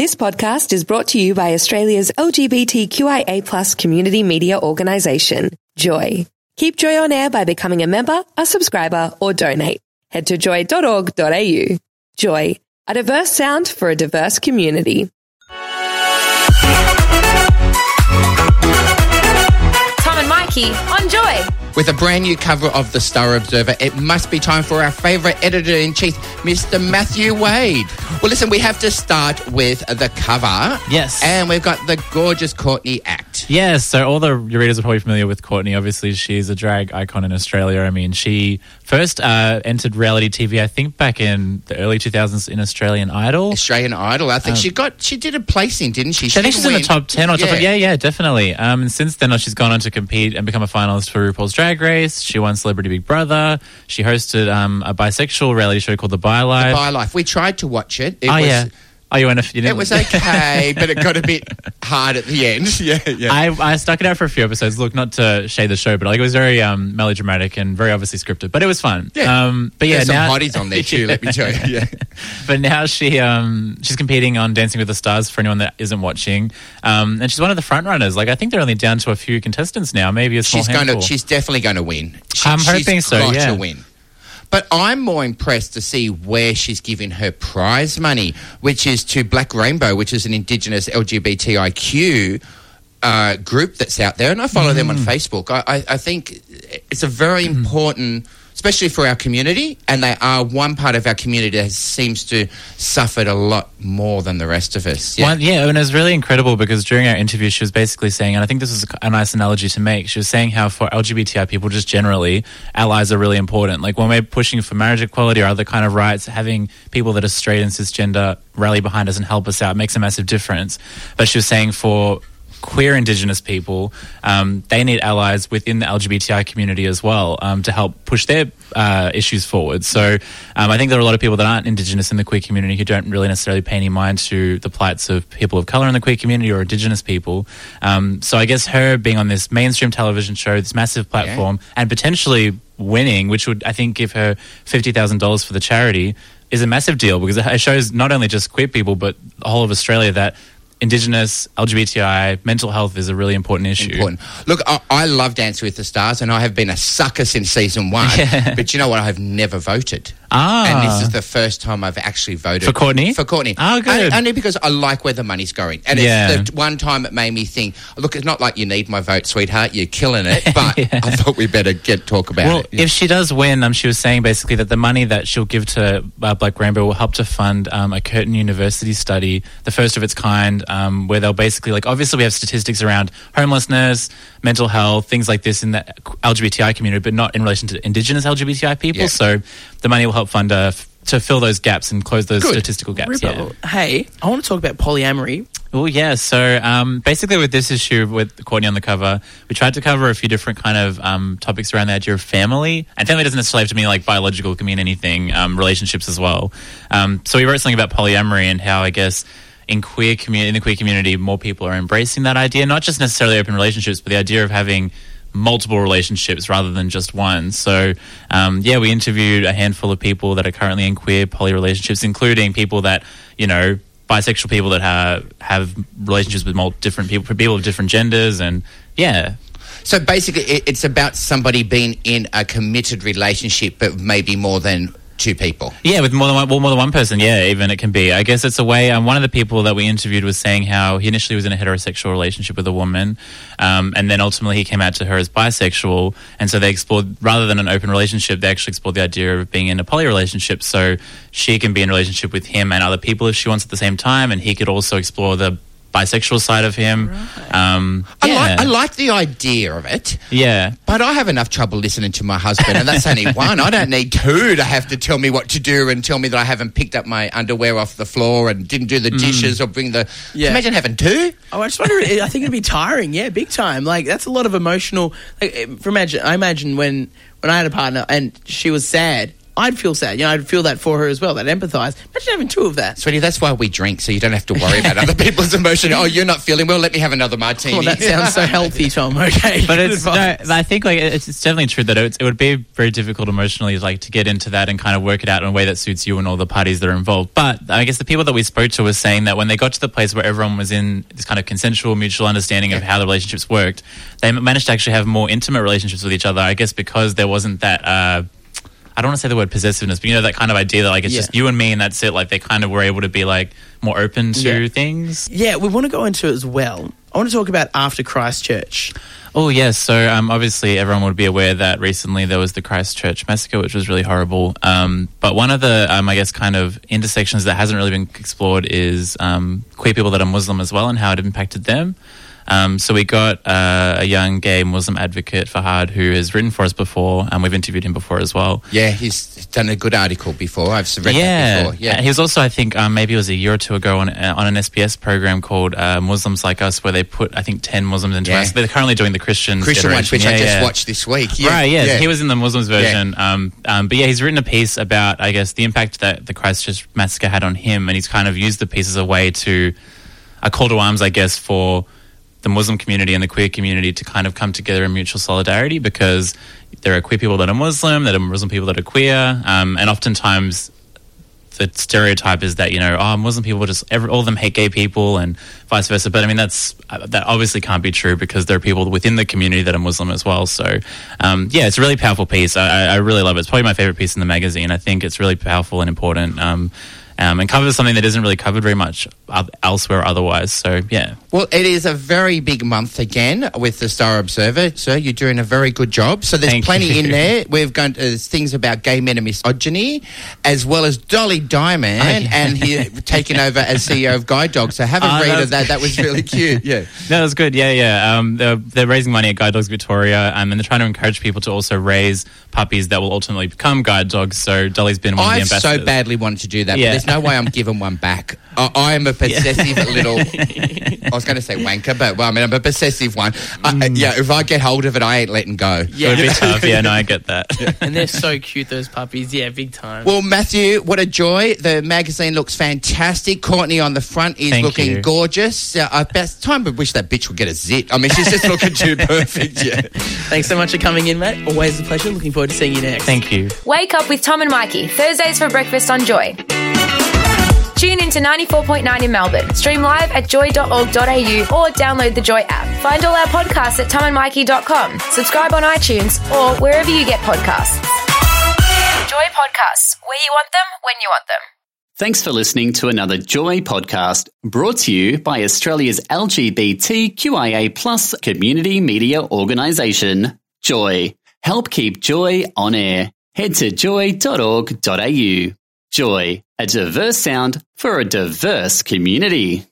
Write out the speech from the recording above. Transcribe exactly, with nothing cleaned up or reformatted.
This podcast is brought to you by Australia's L G B T Q I A plus community media organisation, Joy. Keep Joy on air by becoming a member, a subscriber, or donate. Head to joy dot org dot a u. Joy, a diverse sound for a diverse community. Tom and Mikey on Joy. With a brand new cover of the Star Observer, it must be time for our favourite editor-in-chief, Mister Matthew Wade. Well, listen, we have to start with the cover. Yes. And we've got the gorgeous Courtney Act. Yes, so all the your readers are probably familiar with Courtney. Obviously, she's a drag icon in Australia. I mean, she first uh, entered reality T V, I think, back in the early two thousands in Australian Idol. Australian Idol. I think um, she got she did a placing, didn't she? she I think she's win. in the top ten or top. Yeah, yeah, yeah, definitely. Um, and since then, she's gone on to compete and become a finalist for RuPaul's Drag Race. She won Celebrity Big Brother. She hosted um, a bisexual reality show called The Bi Life. The Bi Life. We tried to watch it. It oh was, yeah. Oh, you went a, you didn't. It was okay, but it got a bit hard at the end. Yeah, yeah. I, I stuck it out for a few episodes. Look, not to shade the show, but like it was very um, melodramatic and very obviously scripted. But it was fun. Yeah. Um, but yeah, There's now some hotties on there too. Let me tell you. Yeah. But now she um, she's competing on Dancing with the Stars for anyone that isn't watching, um, and she's one of the front runners. Like I think they're only down to a few contestants now, maybe a small she's handful. going to. She's definitely going to win. She, I'm hoping she's so. Got yeah. to win. But I'm more impressed to see where she's giving her prize money, which is to Black Rainbow, which is an Indigenous L G B T I Q uh, group that's out there. And I follow mm. them on Facebook. I, I, I think it's a very mm. important, especially for our community, and they are one part of our community that seems to suffered a lot more than the rest of us. Yeah, well, yeah, and it was really incredible because during our interview she was basically saying, and I think this is a nice analogy to make, she was saying how for L G B T I people just generally, allies are really important. Like when we're pushing for marriage equality or other kind of rights, having people that are straight and cisgender rally behind us and help us out makes a massive difference. But she was saying for queer Indigenous people, um, they need allies within the L G B T I community as well um, to help push their uh, issues forward. So um, I think there are a lot of people that aren't Indigenous in the queer community who don't really necessarily pay any mind to the plights of people of colour in the queer community or Indigenous people. Um, so I guess her being on this mainstream television show, this massive platform, yeah. and potentially winning, which would, I think, give her fifty thousand dollars for the charity, is a massive deal because it shows not only just queer people but the whole of Australia that Indigenous, L G B T I, mental health is a really important issue. Important. Look, I, I love Dancing with the Stars, and I have been a sucker since season one. Yeah. But you know what? I have never voted. Ah. And this is the first time I've actually voted. For Courtney? For Courtney. Oh, good. Only, only because I like where the money's going. And yeah. it's the one time it made me think, look, it's not like you need my vote, sweetheart. You're killing it. But yeah. I thought we better get talk about well, it. If she does win, um, she was saying basically that the money that she'll give to uh, Black Rainbow will help to fund um, a Curtin University study, the first of its kind, um, where they'll basically, like, obviously we have statistics around homelessness, mental health, things like this in the L G B T I community, but not in relation to Indigenous L G B T I people. Yeah. So the money will help fund uh, f- to fill those gaps and close those Good. statistical gaps. Yeah. Hey, I want to talk about polyamory. Oh, yeah. So um, basically with this issue with Courtney on the cover, we tried to cover a few different kind of um, topics around the idea of family. And family doesn't necessarily have to mean like biological, it can mean anything, um, relationships as well. Um, so we wrote something about polyamory and how I guess in queer community, in the queer community, more people are embracing that idea, not just necessarily open relationships, but the idea of having multiple relationships rather than just one. So, um, yeah, we interviewed a handful of people that are currently in queer poly relationships, including people that, you know, bisexual people that have, have relationships with multiple different people, people of different genders, and yeah. So basically it's about somebody being in a committed relationship, but maybe more than two people. Yeah, with more than one, well, more than one person, yeah, even it can be. I guess it's a way, um, one of the people that we interviewed was saying how he initially was in a heterosexual relationship with a woman, um, and then ultimately he came out to her as bisexual, and so they explored, rather than an open relationship, they actually explored the idea of being in a poly relationship, so she can be in a relationship with him and other people if she wants at the same time, and he could also explore the bisexual side of him. Right. Um, I, yeah. like, I like the idea of it. Yeah. But I have enough trouble listening to my husband, and that's only one. I don't need two to have to tell me what to do and tell me that I haven't picked up my underwear off the floor and didn't do the dishes mm. or bring the... Yeah. Imagine having two. Oh, I just wonder, I think it'd be tiring, yeah, big time. Like, that's a lot of emotional... Like, for imagine, I imagine when, when I had a partner and she was sad, I'd feel sad. You know, I'd feel that for her as well. I'd empathise. Imagine having two of that. Sweetie, that's why we drink, so you don't have to worry about other people's emotion. Oh, you're not feeling well, let me have another martini. Well, that sounds so healthy, Tom. Okay. But it's, no, I think like it's, it's definitely true that it, it would be very difficult emotionally like to get into that and kind of work it out in a way that suits you and all the parties that are involved. But I guess the people that we spoke to were saying that when they got to the place where everyone was in this kind of consensual mutual understanding of how the relationships worked, they managed to actually have more intimate relationships with each other, I guess because there wasn't that uh, I don't want to say the word possessiveness, but you know, that kind of idea that like it's Yeah. just you and me and that's it. Like they kind of were able to be like more open to Yeah. things. Yeah, we want to go into it as well. I want to talk about after Christchurch. Oh, yes. So um, obviously everyone would be aware that recently there was the Christchurch massacre, which was really horrible. Um, but one of the, um, I guess, kind of intersections that hasn't really been explored is um, queer people that are Muslim as well and how it impacted them. Um, so we got uh, a young gay Muslim advocate, Fahad, who has written for us before, and we've interviewed him before as well. Yeah, he's done a good article before. I've read yeah. that before. Yeah, He was also, I think, um, maybe it was a year or two ago on, uh, on an S B S program called uh, Muslims Like Us, where they put, I think, ten Muslims into Yeah. it. They're currently doing the Christians Christian ones, generation. which Yeah, I just yeah. watched this week. Yeah, Right, yeah. yeah. He was in the Muslims version. Um, um, but yeah, he's written a piece about, I guess, the impact that the Christchurch massacre had on him, and he's kind of used the piece as a way to, a call to arms, I guess, for the Muslim community and the queer community to kind of come together in mutual solidarity, because there are queer people that are Muslim, there are Muslim people that are queer, um, and oftentimes the stereotype is that, you know, oh, Muslim people just, every, all of them hate gay people and vice versa. But I mean, that's, that obviously can't be true, because there are people within the community that are Muslim as well. So, um, yeah, it's a really powerful piece. I, I really love it. It's probably my favorite piece in the magazine. I think it's really powerful and important. Um, Um, and covers something that isn't really covered very much elsewhere otherwise. So, yeah. Well, it is a very big month again with the Star Observer. So you're doing a very good job. So there's Thank plenty you. in there. We've got uh, things about gay men and misogyny, as well as Dolly Diamond, Oh, yeah. and he taking over as C E O of Guide Dogs. So have a Oh, read that's of that. That was really cute. Yeah. That was good. Yeah, yeah. Um, they're, they're raising money at Guide Dogs Victoria, um, and they're trying to encourage people to also raise puppies that will ultimately become guide dogs. So Dolly's been one I've of the ambassadors. so badly wanted to do that, Yeah. but there's no way I'm giving one back. I, I am a possessive little. I was going to say wanker, but well, I mean, I'm a possessive one. I, yeah, if I get hold of it, I ain't letting go. It would be tough. Yeah, no, I get that. And they're so cute, those puppies. Yeah, big time. Well, Matthew, what a joy. The magazine looks fantastic. Courtney on the front is Thank looking you. gorgeous. Uh, I best time to wish that bitch would get a zit. I mean, she's just looking too perfect. Yeah. Thanks so much for coming in, mate. Always a pleasure. Looking forward to seeing you next. Thank you. Wake up with Tom and Mikey, Thursdays for breakfast on Joy. Tune in to ninety-four point nine in Melbourne. Stream live at joy dot org dot a u or download the Joy app. Find all our podcasts at tom and mikey dot com. Subscribe on iTunes or wherever you get podcasts. Joy Podcasts, where you want them, when you want them. Thanks for listening to another Joy podcast brought to you by Australia's L G B T Q I A plus community media organisation, Joy. Help keep Joy on air. Head to joy dot org dot a u. Joy, a diverse sound for a diverse community.